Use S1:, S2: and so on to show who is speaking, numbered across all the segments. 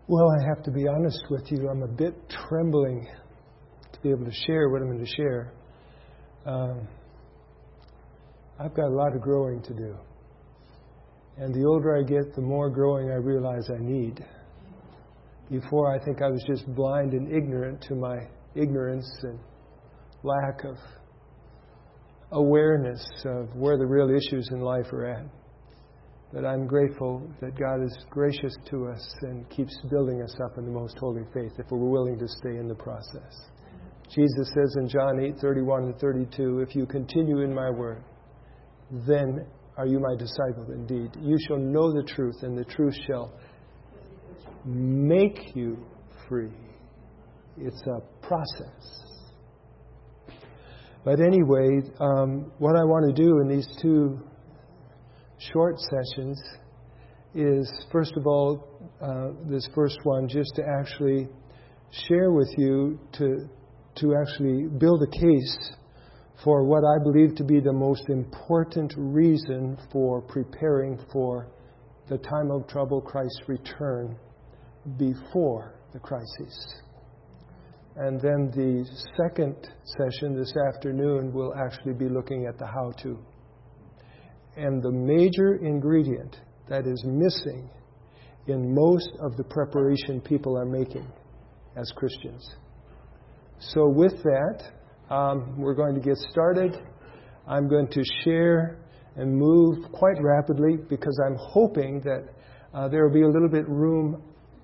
S1: Well, I have to be honest with you. I'm a bit trembling to be able to share what I'm going to share. I've got a lot of growing to do. And the older I get, the more growing I realize I need. Before, I think I was just blind and ignorant to my ignorance and lack of awareness of where the real issues in life are at. But I'm grateful that God is gracious to us and keeps building us up in the most holy faith if we're willing to stay in the process. Jesus says in John 8:31 and 32, if you continue in my word, then are you my disciple indeed. You shall know the truth, and the truth shall make you free. It's a process. But anyway, what I want to do in these two short sessions is, first of all, this first one, just to actually share with you to actually build a case for what I believe to be the most important reason for preparing for the time of trouble, Christ's return, before the crisis. And then the second session this afternoon will actually be looking at the how-to. And the major ingredient that is missing in most of the preparation people are making as Christians. So with that, we're going to get started. I'm going to share and move quite rapidly because I'm hoping that there will be a little bit of room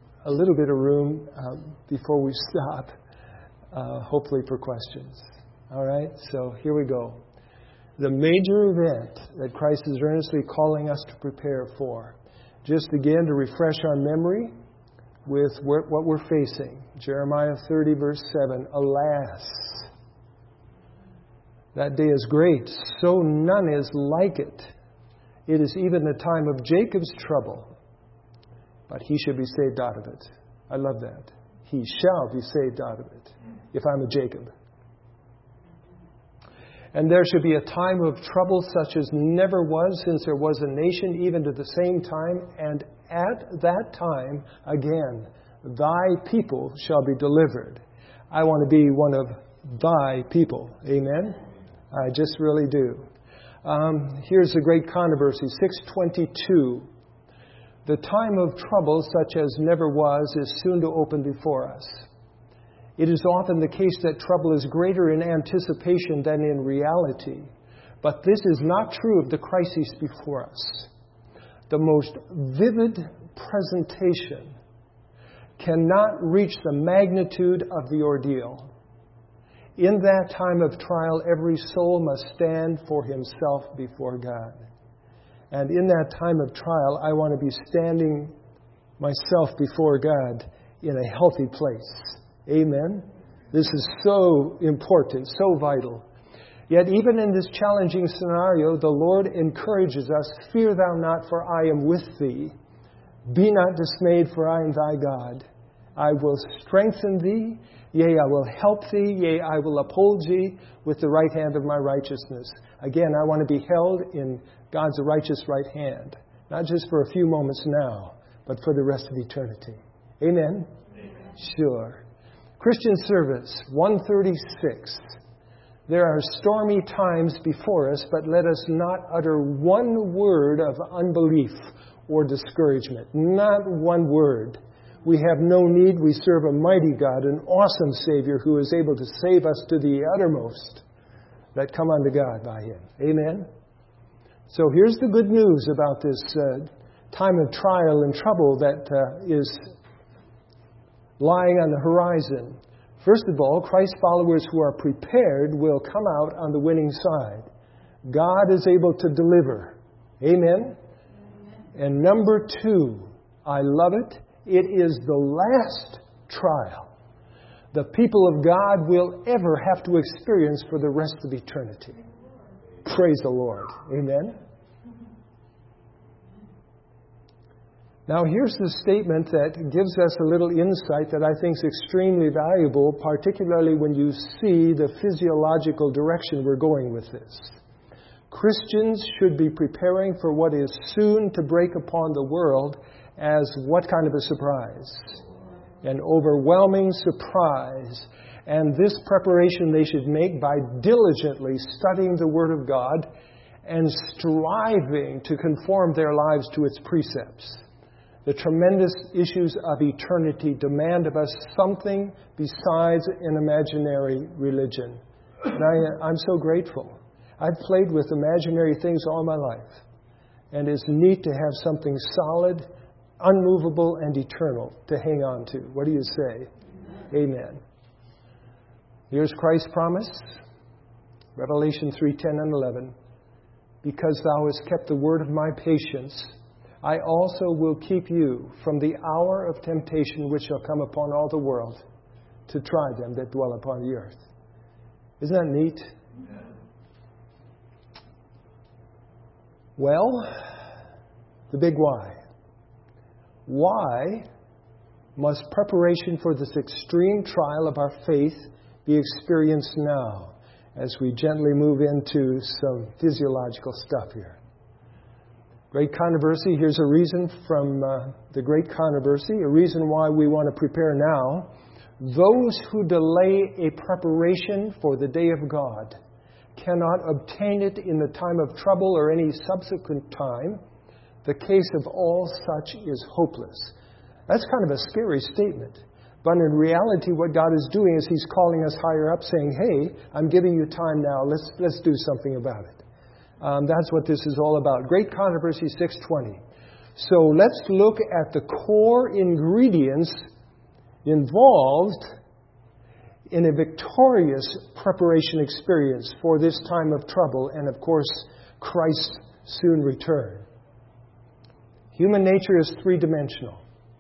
S1: before we stop, hopefully for questions. All right, so here we go. The major event that Christ is earnestly calling us to prepare for. Just again to refresh our memory with what we're facing. Jeremiah 30 verse 7. Alas, that day is great, so none is like it. It is even the time of Jacob's trouble, but he shall be saved out of it. I love that. He shall be saved out of it, if I'm a Jacob. And there should be a time of trouble such as never was since there was a nation, even to the same time. And at that time, again, thy people shall be delivered. I want to be one of thy people. Amen? I just really do. Here's a great controversy. 622. The time of trouble such as never was is soon to open before us. It is often the case that trouble is greater in anticipation than in reality. But this is not true of the crises before us. The most vivid presentation cannot reach the magnitude of the ordeal. In that time of trial, every soul must stand for himself before God. And in that time of trial, I want to be standing myself before God in a healthy place. Amen? This is so important, so vital. Yet even in this challenging scenario, the Lord encourages us, fear thou not, for I am with thee. Be not dismayed, for I am thy God. I will strengthen thee, yea, I will help thee, yea, I will uphold thee with the right hand of my righteousness. Again, I want to be held in God's righteous right hand, not just for a few moments now, but for the rest of eternity. Amen? Amen. Sure. Christian Service 136. There are stormy times before us, but let us not utter one word of unbelief or discouragement. Not one word. We have no need. We serve a mighty God, an awesome Savior who is able to save us to the uttermost that come unto God by Him. Amen? So here's the good news about this time of trial and trouble that is lying on the horizon. First of all, Christ's followers who are prepared will come out on the winning side. God is able to deliver. Amen? And number two, I love it. It is the last trial the people of God will ever have to experience for the rest of eternity. Praise the Lord. Amen? Now, here's the statement that gives us a little insight that I think is extremely valuable, particularly when you see the physiological direction we're going with this. Christians should be preparing for what is soon to break upon the world as what kind of a surprise? an overwhelming surprise. And this preparation they should make by diligently studying the Word of God and striving to conform their lives to its precepts. The tremendous issues of eternity demand of us something besides an imaginary religion. And I'm so grateful. I've played with imaginary things all my life. And it's neat to have something solid, unmovable, and eternal to hang on to. What do you say? Amen. Here's Christ's promise. Revelation 3:10 and 11. Because thou hast kept the word of my patience, I also will keep you from the hour of temptation which shall come upon all the world to try them that dwell upon the earth. Isn't that neat? Well, the big why. Why must preparation for this extreme trial of our faith be experienced now as we gently move into some physiological stuff here? Great controversy. Here's a reason from the great controversy, a reason why we want to prepare now. Those who delay a preparation for the day of God cannot obtain it in the time of trouble or any subsequent time. The case of all such is hopeless. That's kind of a scary statement. But in reality, what God is doing is He's calling us higher up, saying, hey, I'm giving you time now. Let's do something about it. That's what this is all about. Great Controversy 6:20. So let's look at the core ingredients involved in a victorious preparation experience for this time of trouble and, of course, Christ's soon return. Human nature is three-dimensional.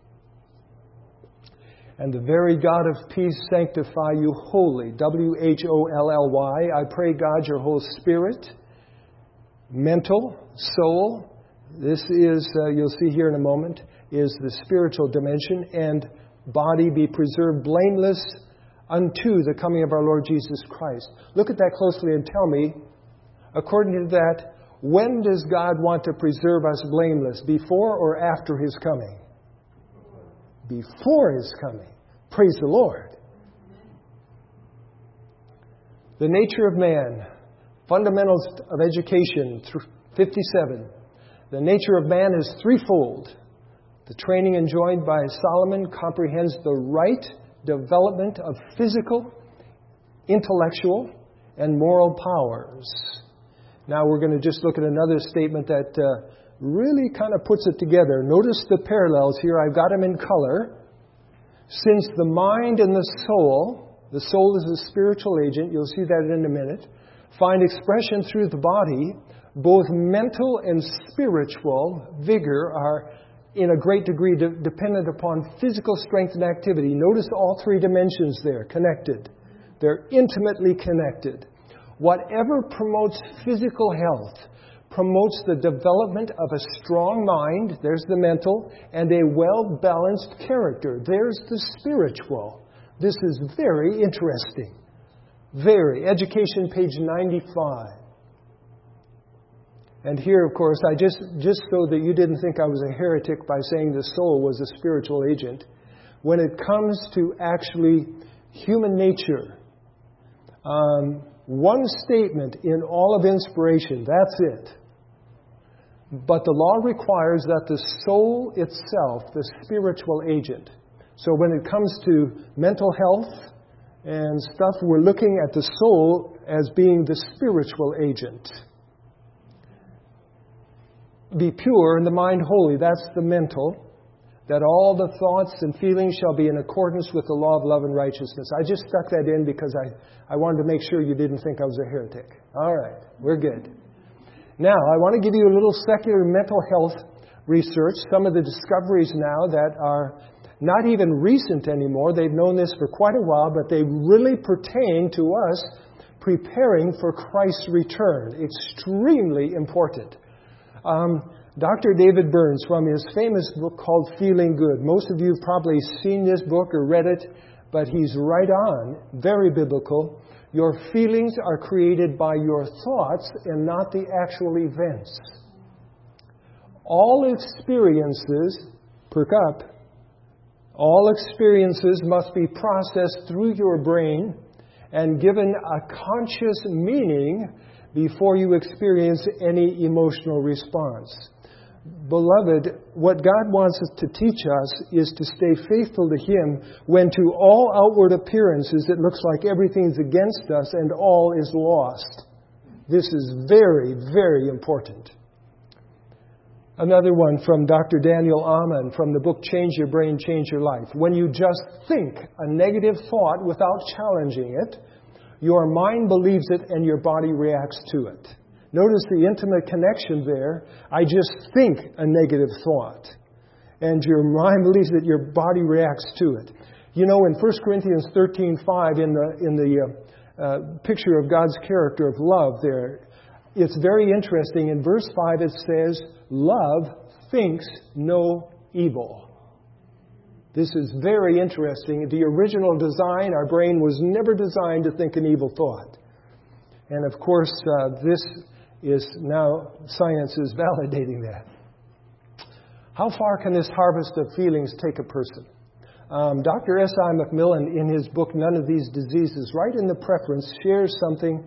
S1: And the very God of peace sanctify you wholly. W-H-O-L-L-Y. I pray, God, your whole spirit, mental, soul. This is, you'll see here in a moment, is the spiritual dimension. And body be preserved blameless unto the coming of our Lord Jesus Christ. Look at that closely and tell me, according to that, when does God want to preserve us blameless? Before or after His coming? Before His coming. Praise the Lord. The nature of man. Fundamentals of education, 57. The nature of man is threefold. The training enjoined by Solomon comprehends the right development of physical, intellectual, and moral powers. Now we're going to just look at another statement that really kind of puts it together. Notice the parallels here. I've got them in color. Since the mind and the soul is a spiritual agent, you'll see that in a minute, find expression through the body, both mental and spiritual vigor are in a great degree dependent upon physical strength and activity. Notice all three dimensions there, connected. They're intimately connected. Whatever promotes physical health promotes the development of a strong mind, there's the mental, and a well-balanced character, there's the spiritual. This is very interesting. Very. Education, page 95. And here, of course, I just so that you didn't think I was a heretic by saying the soul was a spiritual agent, when it comes to actually human nature, one statement in all of inspiration, that's it. But the law requires that the soul itself, the spiritual agent. So when it comes to mental health and stuff, we're looking at the soul as being the spiritual agent. Be pure and the mind holy, that's the mental. That all the thoughts and feelings shall be in accordance with the law of love and righteousness. I just stuck that in because I wanted to make sure you didn't think I was a heretic. All right, we're good. Now, I want to give you a little secular mental health research. Some of the discoveries now that are not even recent anymore. They've known this for quite a while, but they really pertain to us preparing for Christ's return. Extremely important. Dr. David Burns, from his famous book called Feeling Good. Most of you have probably seen this book or read it, but he's right on. Very biblical. Your feelings are created by your thoughts and not the actual events. All experiences, perk up, All experiences must be processed through your brain and given a conscious meaning before you experience any emotional response. Beloved, what God wants us to teach us is to stay faithful to Him when to all outward appearances it looks like everything's against us and all is lost. This is very, very important. Another one from Dr. Daniel Amen from the book Change Your Brain, Change Your Life. When you just think a negative thought without challenging it, your mind believes it and your body reacts to it. Notice the intimate connection there. I just think a negative thought, and your mind believes it, your body reacts to it. You know, in 1 Corinthians 13:5, in the picture of God's character of love there, it's very interesting. In verse 5 it says, love thinks no evil. This is very interesting. The original design, our brain was never designed to think an evil thought. And of course, this is now, science is validating that. How far can this harvest of feelings take a person? Dr. S.I. McMillan, in his book, None of These Diseases, right in the preface, shares something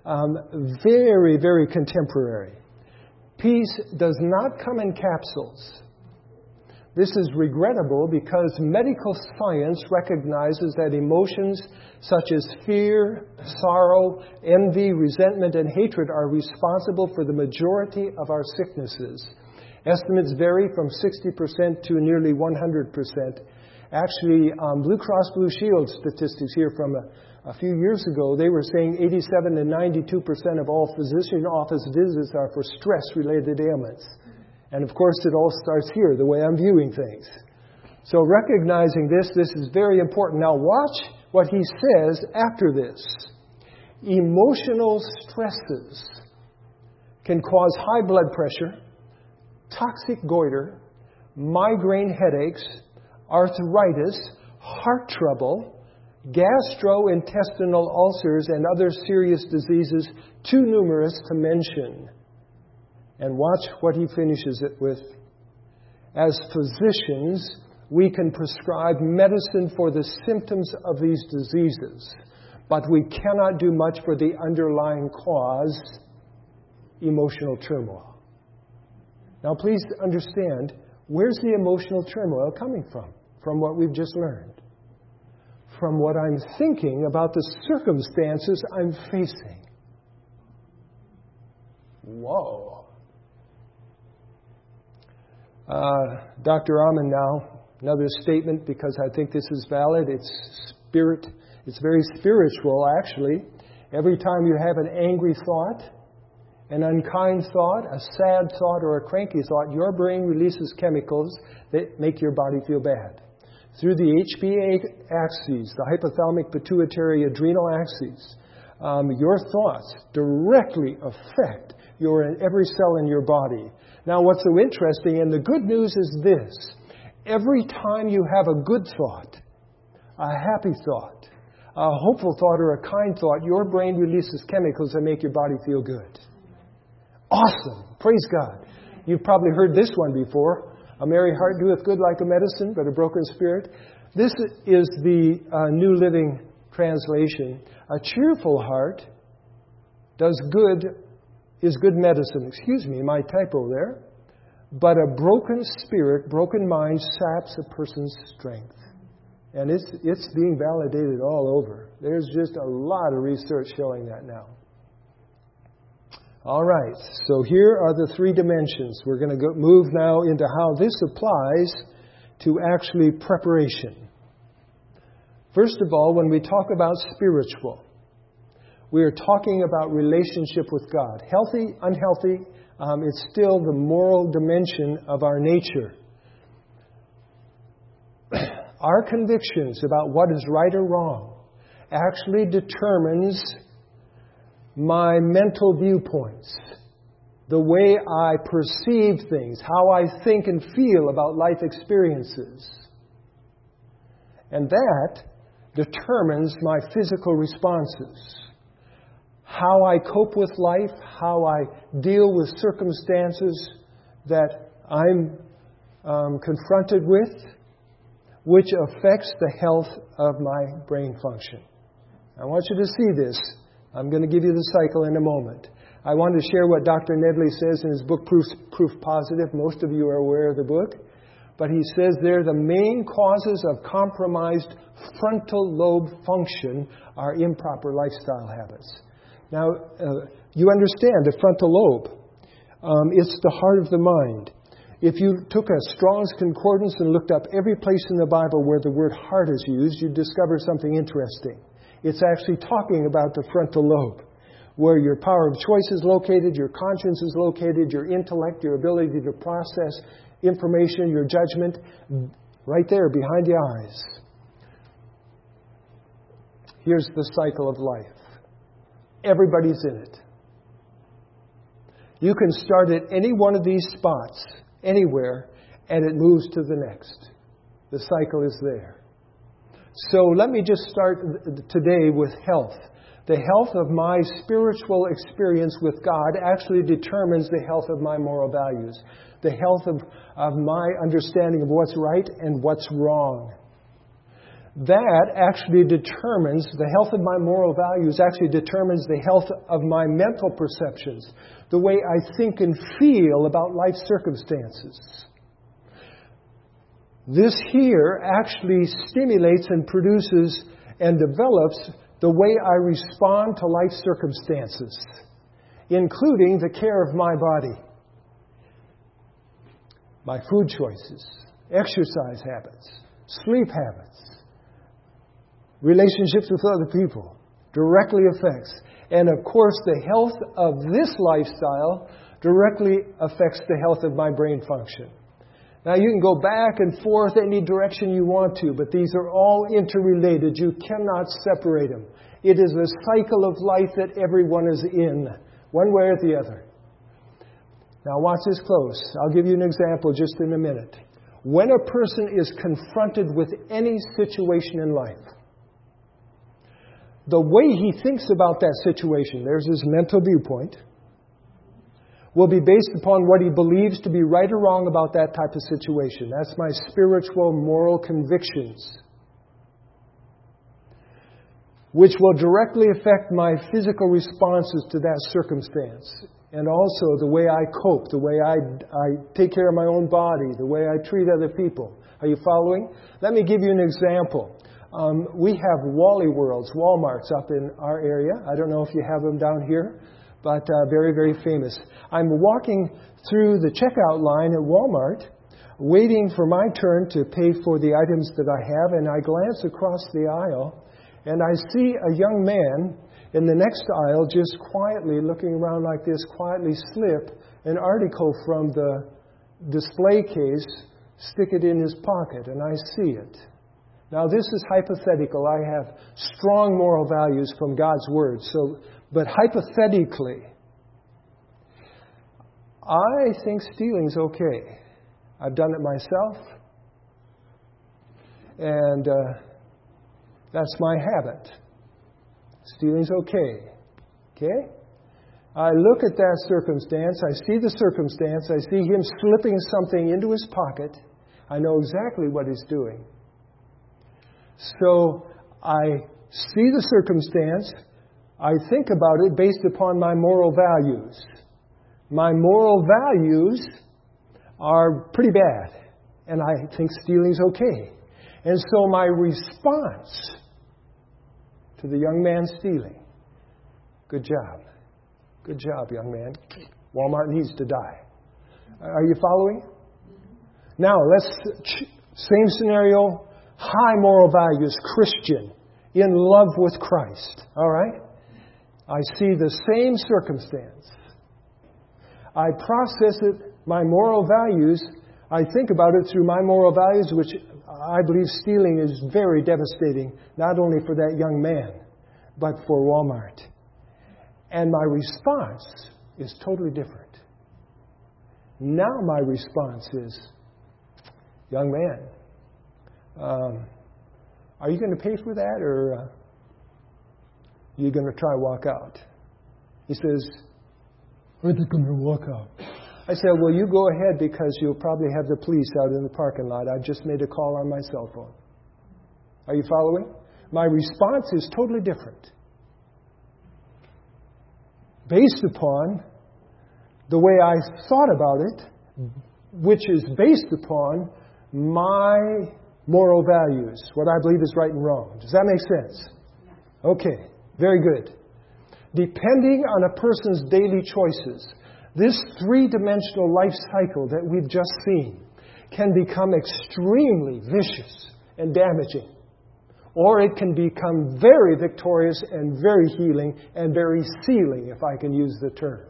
S1: very, very contemporary. Peace does not come in capsules. This is regrettable because medical science recognizes that emotions such as fear, sorrow, envy, resentment, and hatred are responsible for the majority of our sicknesses. Estimates vary from 60% to nearly 100%. Actually, Blue Cross Blue Shield statistics here from a few years ago, they were saying 87 to 92% of all physician office visits are for stress-related ailments. And of course, it all starts here, the way I'm viewing things. So recognizing this is very important. Now watch what he says after this. Emotional stresses can cause high blood pressure, toxic goiter, migraine headaches, arthritis, heart trouble, gastrointestinal ulcers, and other serious diseases too numerous to mention. And watch what he finishes it with. As physicians, we can prescribe medicine for the symptoms of these diseases, but we cannot do much for the underlying cause, emotional turmoil. Now please understand, where's the emotional turmoil coming from? From what we've just learned. From what I'm thinking about the circumstances I'm facing. Whoa. Dr. Amen now, another statement because I think this is valid. It's very spiritual actually. Every time you have an angry thought, an unkind thought, a sad thought, or a cranky thought, your brain releases chemicals that make your body feel bad. Through the HPA axes, the hypothalamic pituitary adrenal axes, your thoughts directly affect every cell in your body. Now, what's so interesting, and the good news is this. Every time you have a good thought, a happy thought, a hopeful thought, or a kind thought, your brain releases chemicals that make your body feel good. Awesome. Praise God. You've probably heard this one before. A merry heart doeth good like a medicine, but a broken spirit. This is the New Living Translation. A cheerful heart is good medicine. Excuse me, my typo there. But a broken spirit, broken mind saps a person's strength. And it's being validated all over. There's just a lot of research showing that now. All right, so here are the three dimensions. We're going to move now into how this applies to actually preparation. First of all, when we talk about spiritual, we are talking about relationship with God. Healthy, unhealthy, it's still the moral dimension of our nature. Our convictions about what is right or wrong actually determines my mental viewpoints, the way I perceive things, how I think and feel about life experiences. And that determines my physical responses. How I cope with life, how I deal with circumstances that I'm confronted with, which affects the health of my brain function. I want you to see this. I'm going to give you the cycle in a moment. I want to share what Dr. Nedley says in his book, Proof Positive. Most of you are aware of the book. But he says there the main causes of compromised frontal lobe function are improper lifestyle habits. Now, you understand the frontal lobe. It's the heart of the mind. If you took a Strong's Concordance and looked up every place in the Bible where the word heart is used, you'd discover something interesting. It's actually talking about the frontal lobe, where your power of choice is located, your conscience is located, your intellect, your ability to process information, your judgment, right there behind the eyes. Here's the cycle of life. Everybody's in it. You can start at any one of these spots, anywhere, and it moves to the next. The cycle is there. So let me just start today with health. The health of my spiritual experience with God actually determines the health of my moral values. The health of my understanding of what's right and what's wrong. That actually determines, the health of my moral values actually determines the health of my mental perceptions, the way I think and feel about life circumstances. This here actually stimulates and produces and develops the way I respond to life circumstances, including the care of my body, my food choices, exercise habits, sleep habits, relationships with other people, directly affects. And of course, the health of this lifestyle directly affects the health of my brain function. Now, you can go back and forth any direction you want to, but these are all interrelated. You cannot separate them. It is a cycle of life that everyone is in, one way or the other. Now, watch this close. I'll give you an example just in a minute. When a person is confronted with any situation in life, the way he thinks about that situation, there's his mental viewpoint, will be based upon what he believes to be right or wrong about that type of situation. That's my spiritual, moral convictions, which will directly affect my physical responses to that circumstance. And also the way I cope, the way I take care of my own body, the way I treat other people. Are you following? Let me give you an example. We have Wally Worlds, Walmarts up in our area. I don't know if you have them down here, but very, very famous. I'm walking through the checkout line at Walmart, waiting for my turn to pay for the items that I have, and I glance across the aisle, and I see a young man in the next aisle just quietly looking around like this, quietly slip an article from the display case, stick it in his pocket, and I see it. Now, this is hypothetical. I have strong moral values from God's Word. But hypothetically, I think stealing's okay. I've done it myself. And that's my habit. Stealing's okay. Okay? I look at that circumstance. I see the circumstance. I see him slipping something into his pocket. I know exactly what he's doing. So I see the circumstance. I think about it based upon my moral values. My moral values are pretty bad, and I think stealing's okay. And so my response to the young man stealing, good job. Good job, young man. Walmart needs to die. Are you following? Now, same scenario, high moral values, Christian, in love with Christ. All right? I see the same circumstance. I process it, my moral values. I think about it through my moral values, which I believe stealing is very devastating, not only for that young man, but for Walmart. And my response is totally different. Now my response is, young man, are you going to pay for that, or are you going to try to walk out? He says, I'm going to walk out. I said, well, you go ahead because you'll probably have the police out in the parking lot. I've just made a call on my cell phone. Are you following? My response is totally different. Based upon the way I thought about it, which is based upon my moral values, what I believe is right and wrong. Does that make sense? Okay, very good. Depending on a person's daily choices, this three-dimensional life cycle that we've just seen can become extremely vicious and damaging. Or it can become very victorious and very healing and very sealing, if I can use the term.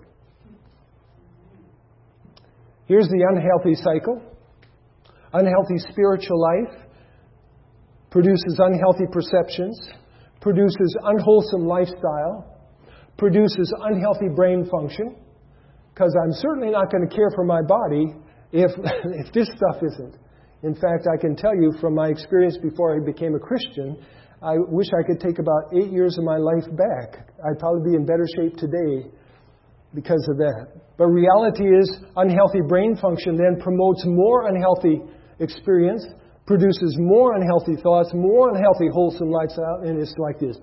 S1: Here's the unhealthy cycle. Unhealthy spiritual life produces unhealthy perceptions, produces unwholesome lifestyle, produces unhealthy brain function, because I'm certainly not going to care for my body if this stuff isn't. In fact, I can tell you from my experience before I became a Christian, I wish I could take about 8 years of my life back. I'd probably be in better shape today because of that. But reality is, unhealthy brain function then promotes more unhealthy experience, produces more unhealthy thoughts, more unhealthy wholesome lifestyle, and it's like this.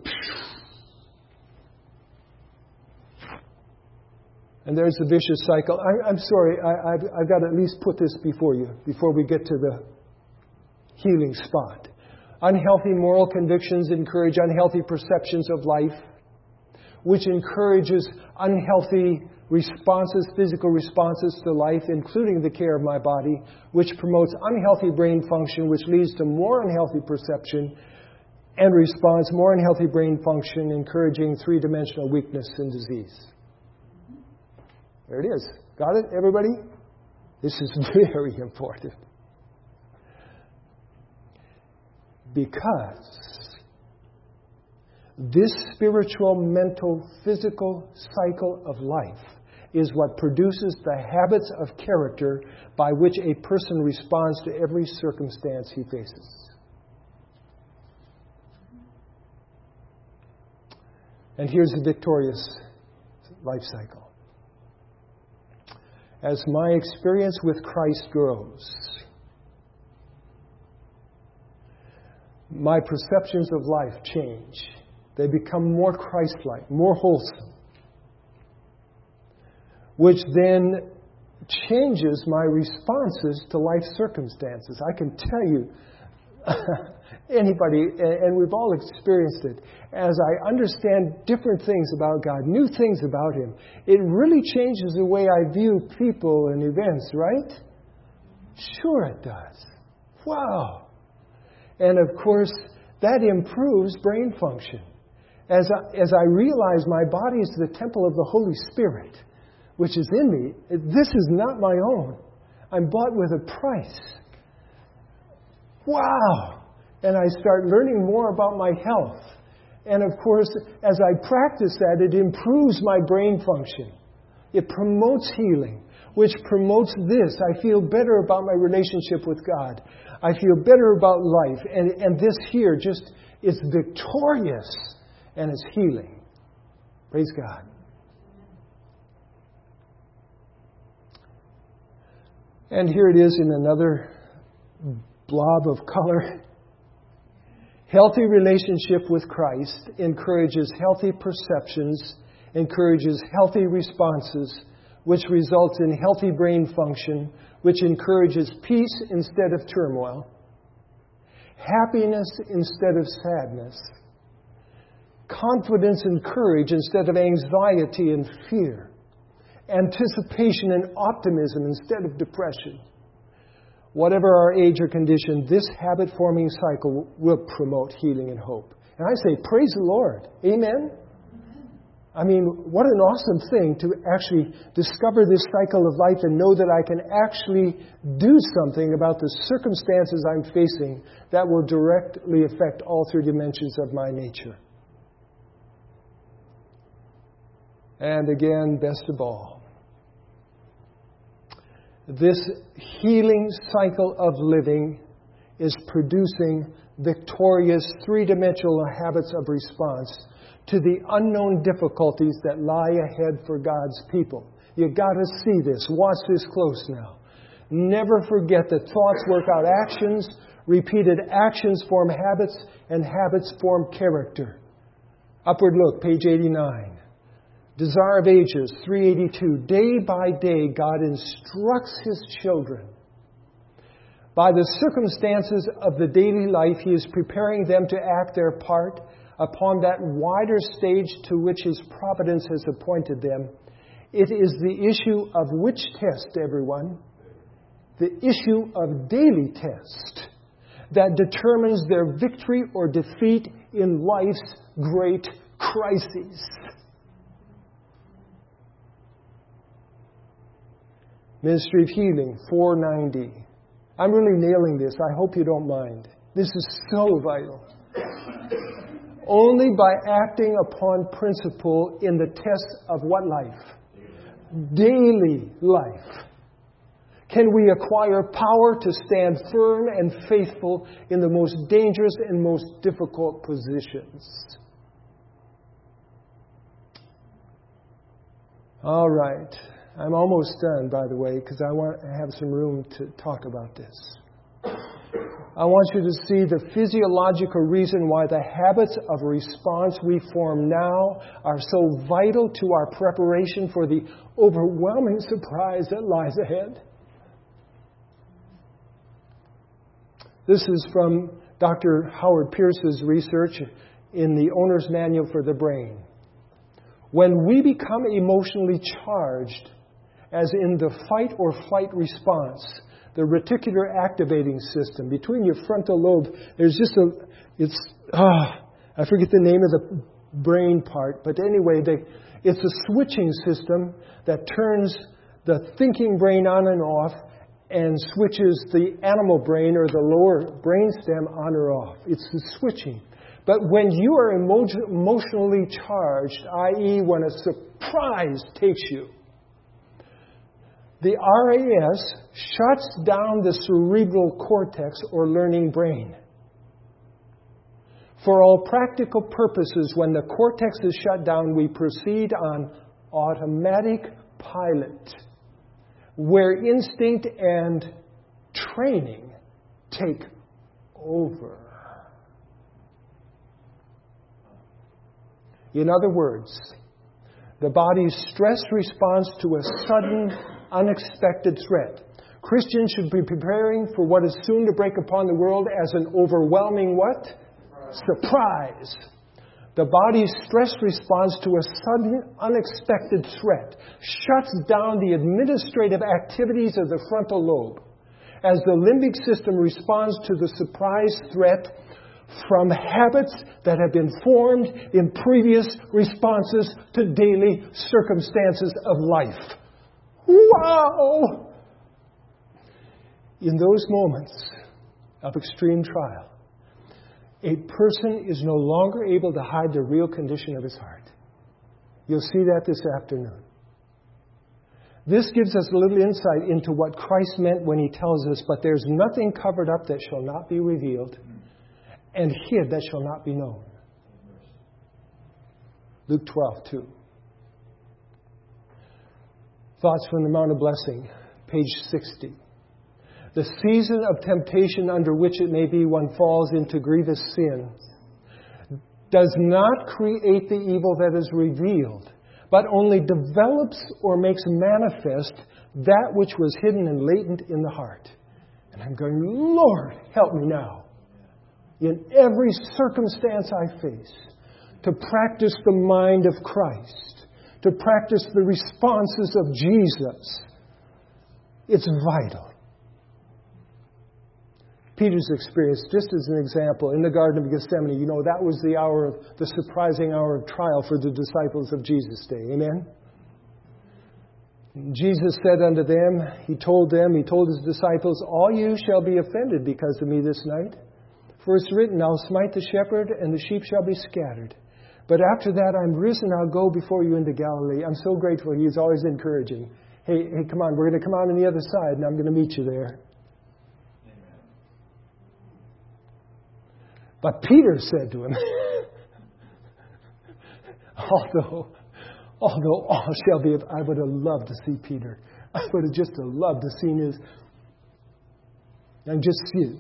S1: And there's the vicious cycle. I'm sorry, I've got to at least put this before you, before we get to the healing spot. Unhealthy moral convictions encourage unhealthy perceptions of life, which encourages unhealthy responses, physical responses to life, including the care of my body, which promotes unhealthy brain function, which leads to more unhealthy perception and response, more unhealthy brain function, encouraging three-dimensional weakness and disease. There it is. Got it, everybody? This is very important. Because this spiritual, mental, physical cycle of life is what produces the habits of character by which a person responds to every circumstance he faces. And here's the victorious life cycle. As my experience with Christ grows, my perceptions of life change. They become more Christ-like, more wholesome, which then changes my responses to life circumstances. I can tell you, anybody, and we've all experienced it, as I understand different things about God, new things about Him, it really changes the way I view people and events, right? Sure it does. Wow. And of course, that improves brain function. As I realize my body is the temple of the Holy Spirit, which is in me, this is not my own. I'm bought with a price. Wow! And I start learning more about my health. And of course, as I practice that, it improves my brain function. It promotes healing, which promotes this. I feel better about my relationship with God. I feel better about life. And this here just is victorious, and it's healing. Praise God. And here it is in another blob of color. Healthy relationship with Christ encourages healthy perceptions, encourages healthy responses, which results in healthy brain function, which encourages peace instead of turmoil, happiness instead of sadness, confidence and courage instead of anxiety and fear, anticipation and optimism instead of depression. Whatever our age or condition, this habit-forming cycle will promote healing and hope. And I say, praise the Lord. Amen? I mean, what an awesome thing to actually discover this cycle of life and know that I can actually do something about the circumstances I'm facing that will directly affect all three dimensions of my nature. And again, best of all, this healing cycle of living is producing victorious three-dimensional habits of response to the unknown difficulties that lie ahead for God's people. You got to see this. Watch this close now. Never forget that thoughts work out actions, repeated actions form habits, and habits form character. Upward look, page 89. Desire of Ages, 382. Day by day, God instructs His children. By the circumstances of the daily life, He is preparing them to act their part upon that wider stage to which His providence has appointed them. It is the issue of which test, everyone? The issue of daily test that determines their victory or defeat in life's great crises. Ministry of Healing, 490. I'm really nailing this. I hope you don't mind. This is so vital. Only by acting upon principle in the test of what life? Daily life. Can we acquire power to stand firm and faithful in the most dangerous and most difficult positions? All right. I'm almost done, by the way, because I want to have some room to talk about this. I want you to see the physiological reason why the habits of response we form now are so vital to our preparation for the overwhelming surprise that lies ahead. This is from Dr. Howard Pierce's research in the Owner's Manual for the Brain. When we become emotionally charged, as in the fight or flight response, the reticular activating system between your frontal lobe, there's just I forget the name of the brain part, but anyway, it's a switching system that turns the thinking brain on and off and switches the animal brain or the lower brainstem on or off. It's the switching. But when you are emotionally charged, i.e. when a surprise takes you, the RAS shuts down the cerebral cortex or learning brain. For all practical purposes, when the cortex is shut down, we proceed on automatic pilot, where instinct and training take over. In other words, the body's stress responds to a sudden, unexpected threat. Christians should be preparing for what is soon to break upon the world as an overwhelming what? Surprise. The body's stress response to a sudden, unexpected threat shuts down the administrative activities of the frontal lobe as the limbic system responds to the surprise threat from habits that have been formed in previous responses to daily circumstances of life. Wow! In those moments of extreme trial, a person is no longer able to hide the real condition of his heart. You'll see that this afternoon. This gives us a little insight into what Christ meant when He tells us, but there's nothing covered up that shall not be revealed, and hid that shall not be known. Luke 12:2. Thoughts from the Mount of Blessing, page 60. The season of temptation under which it may be one falls into grievous sin does not create the evil that is revealed, but only develops or makes manifest that which was hidden and latent in the heart. And I'm going, Lord, help me now, in every circumstance I face, to practice the mind of Christ, to practice the responses of Jesus. It's vital. Peter's experience, just as an example, in the Garden of Gethsemane, that was the surprising hour of trial for the disciples of Jesus' day. Amen? Jesus said unto them, He told His disciples, all you shall be offended because of me this night. For it's written, I'll smite the shepherd, and the sheep shall be scattered. But after that I'm risen, I'll go before you into Galilee. I'm so grateful. He's always encouraging. Hey, come on, we're going to come out on the other side, and I'm going to meet you there. But Peter said to him, Although all shall be, I would have loved to see Peter. I would have just loved to see his, and just see it.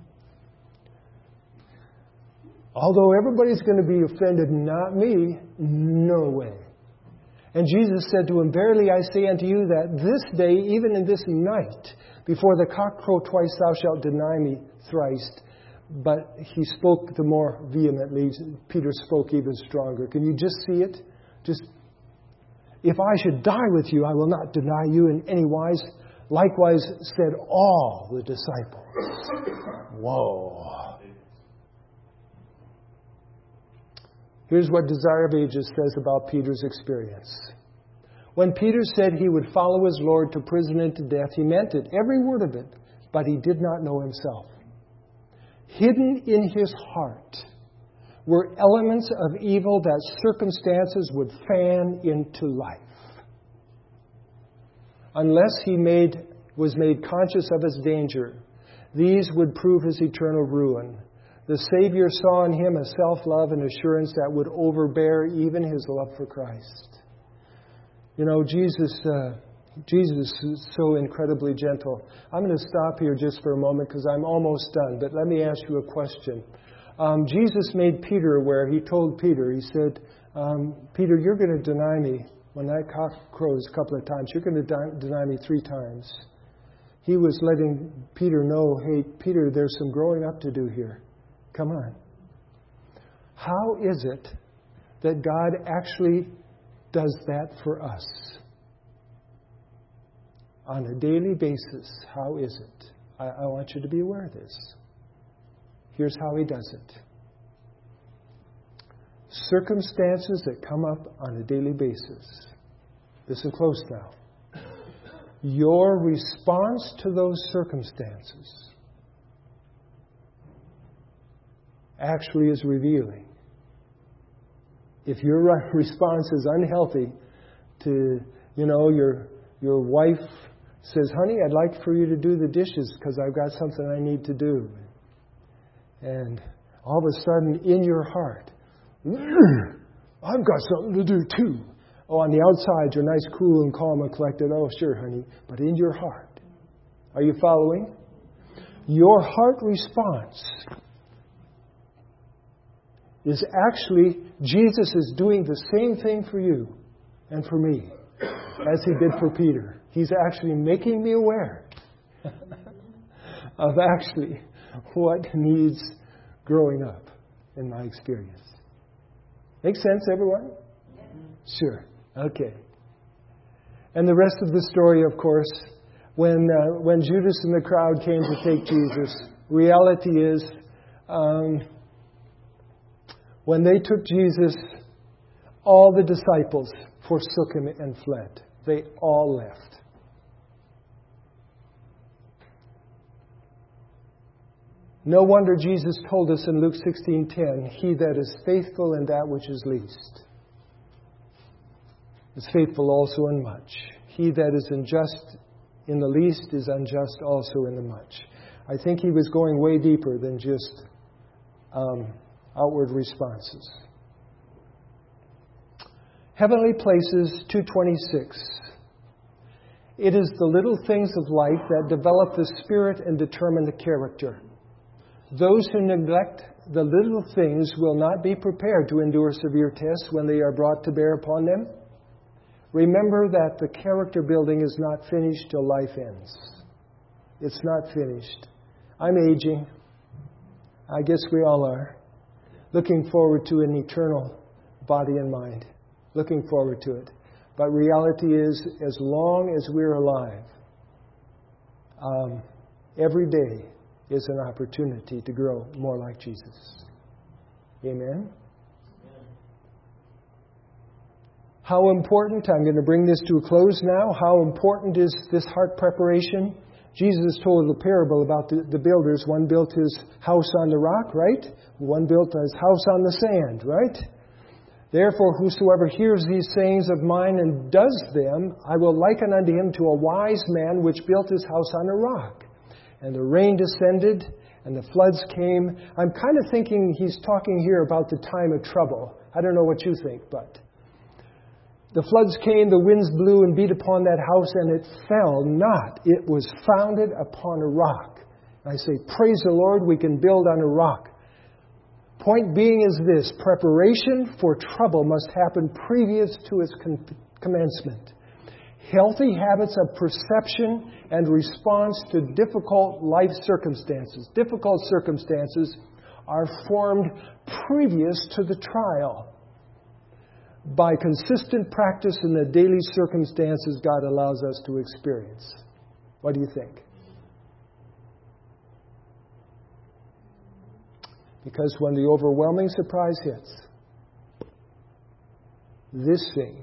S1: Although everybody's going to be offended, not me, no way. And Jesus said to him, verily I say unto you that this day, even in this night, before the cock crow twice, thou shalt deny me thrice. But he spoke the more vehemently. Peter spoke even stronger. Can you just see it? Just, if I should die with you, I will not deny you in any wise. Likewise said all the disciples. Whoa. Here's what Desire of Ages says about Peter's experience. When Peter said he would follow his Lord to prison and to death, he meant it, every word of it, but he did not know himself. Hidden in his heart were elements of evil that circumstances would fan into life. Unless he was made conscious of his danger, these would prove his eternal ruin. The Savior saw in him a self-love and assurance that would overbear even his love for Christ. You know, Jesus is so incredibly gentle. I'm going to stop here just for a moment because I'm almost done. But let me ask you a question. Jesus made Peter aware. He told Peter, he said, Peter, you're going to deny me. When that cock crows a couple of times, you're going to deny me 3 times. He was letting Peter know, hey, Peter, there's some growing up to do here. Come on. How is it that God actually does that for us? On a daily basis, how is it? I want you to be aware of this. Here's how He does it. Circumstances that come up on a daily basis. Listen close now. Your response to those circumstances actually is revealing. If your response is unhealthy to, your wife says, honey, I'd like for you to do the dishes because I've got something I need to do. And all of a sudden in your heart, I've got something to do too. Oh, on the outside, you're nice, cool, and calm and collected. Oh, sure, honey. But in your heart, are you following? Your heart response is actually, Jesus is doing the same thing for you and for me as He did for Peter. He's actually making me aware of actually what needs growing up in my experience. Make sense, everyone? Sure. Okay. And the rest of the story, of course, when Judas and the crowd came to take Jesus, reality is, when they took Jesus, all the disciples forsook Him and fled. They all left. No wonder Jesus told us in Luke 16:10, he that is faithful in that which is least is faithful also in much. He that is unjust in the least is unjust also in the much. I think He was going way deeper than just outward responses. Heavenly Places 2:26. It is the little things of life that develop the spirit and determine the character. Those who neglect the little things will not be prepared to endure severe tests when they are brought to bear upon them. Remember that the character building is not finished till life ends. It's not finished. I'm aging. I guess we all are. Looking forward to an eternal body and mind. Looking forward to it. But reality is, as long as we're alive, every day is an opportunity to grow more like Jesus. Amen? How important, I'm going to bring this to a close now, how important is this heart preparation? Jesus told a parable about the builders. One built his house on the rock, right? One built his house on the sand, right? Therefore, whosoever hears these sayings of mine and does them, I will liken unto him to a wise man which built his house on a rock. And the rain descended, and the floods came. I'm kind of thinking he's talking here about the time of trouble. I don't know what you think, but The floods came, the winds blew and beat upon that house, and it fell not. It was founded upon a rock. I say, praise the Lord, we can build on a rock. Point being is this: preparation for trouble must happen previous to its commencement. Healthy habits of perception and response to difficult life circumstances. Difficult circumstances are formed previous to the trial by consistent practice in the daily circumstances God allows us to experience. What do you think? Because when the overwhelming surprise hits, this thing,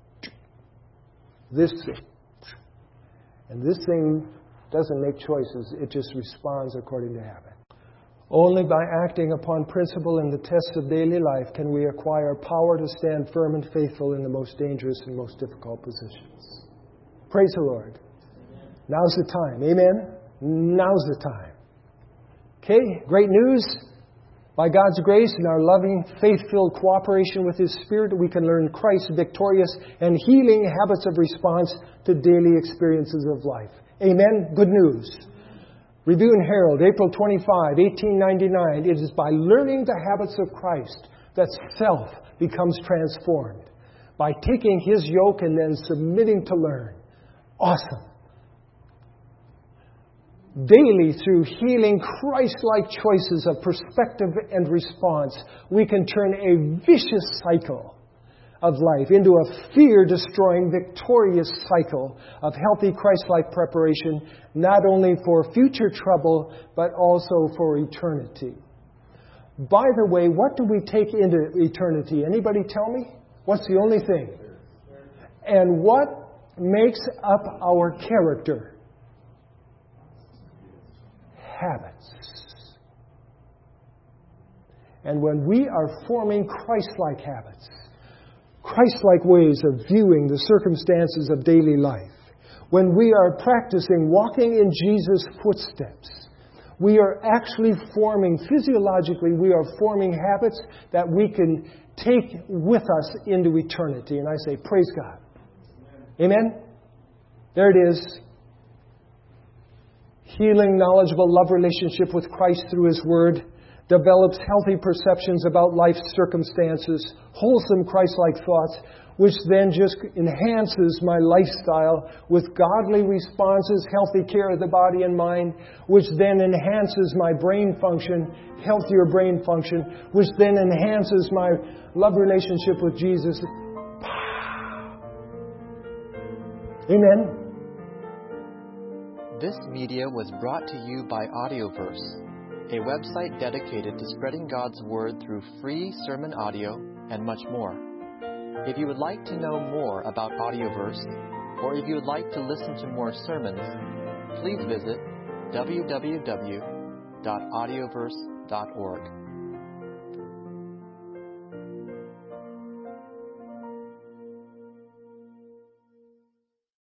S1: and this thing doesn't make choices, it just responds according to habit. Only by acting upon principle in the tests of daily life can we acquire power to stand firm and faithful in the most dangerous and most difficult positions. Praise the Lord. Amen. Now's the time. Amen? Now's the time. Okay, great news. By God's grace and our loving, faith-filled cooperation with His Spirit, we can learn Christ's victorious and healing habits of response to daily experiences of life. Amen? Good news. Review and Herald, April 25, 1899. It is by learning the habits of Christ that self becomes transformed. By taking His yoke and then submitting to learn. Awesome. Daily, through healing Christ-like choices of perspective and response, we can turn a vicious cycle of life into a fear-destroying, victorious cycle of healthy Christ-like preparation, not only for future trouble, but also for eternity. By the way, what do we take into eternity? Anybody tell me? What's the only thing? And what makes up our character? Habits. And when we are forming Christ-like habits, Christ-like ways of viewing the circumstances of daily life, when we are practicing walking in Jesus' footsteps, we are actually forming, physiologically, we are forming habits that we can take with us into eternity. And I say, praise God. Amen? There it is. Healing, knowledgeable love relationship with Christ through His Word develops healthy perceptions about life's circumstances, wholesome Christ-like thoughts, which then just enhances my lifestyle with godly responses, healthy care of the body and mind, which then enhances my brain function, healthier brain function, which then enhances my love relationship with Jesus. Amen.
S2: This media was brought to you by Audioverse, a website dedicated to spreading God's Word through free sermon audio and much more. If you would like to know more about Audioverse, or if you would like to listen to more sermons, please visit www.audioverse.org.